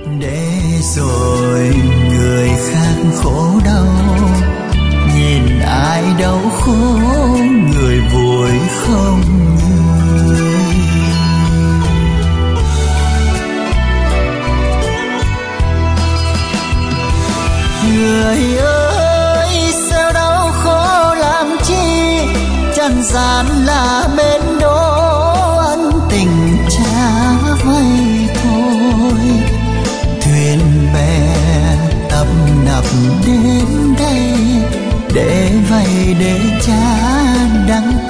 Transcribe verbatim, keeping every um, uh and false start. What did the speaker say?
để rồi người khác khổ đau, nhìn ai đau khổ người vui không người. Người ơi sao đau khổ làm chi, trần gian là bên đố ân tình cha vay thôi. Thuyền bè tập nập đến đây để vay để cha đắng